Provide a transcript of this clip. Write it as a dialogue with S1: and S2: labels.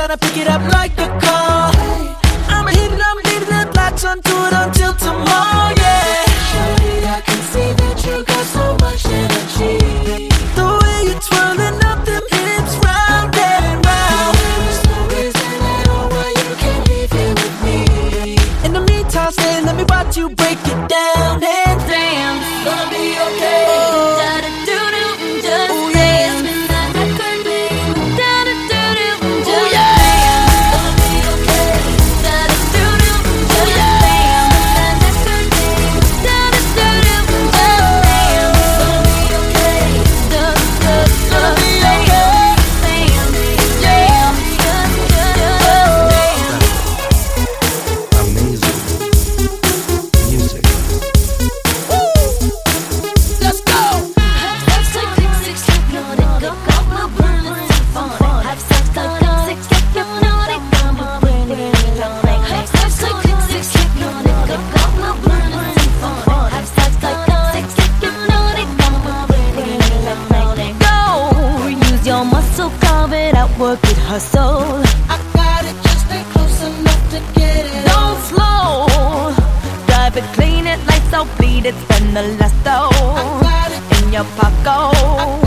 S1: tryna pick it up like a call. I'ma hit it, I'm leaving it, latch onto it until tomorrow, yeah.
S2: Shawty, I can see that you got so much energy.
S1: The way you're twirling up them hips round and round.
S2: There's no reason at all why you can't leave here with me.
S1: In the meantime, stay, let me watch you break it down and dance.
S2: Gonna be okay.
S3: Work it, hustle.
S2: I got it, just stay close enough to get it.
S3: Don't slow. Drive it, clean it, lights out, bleed it, spend the last dough
S2: I got it
S3: in your pocket.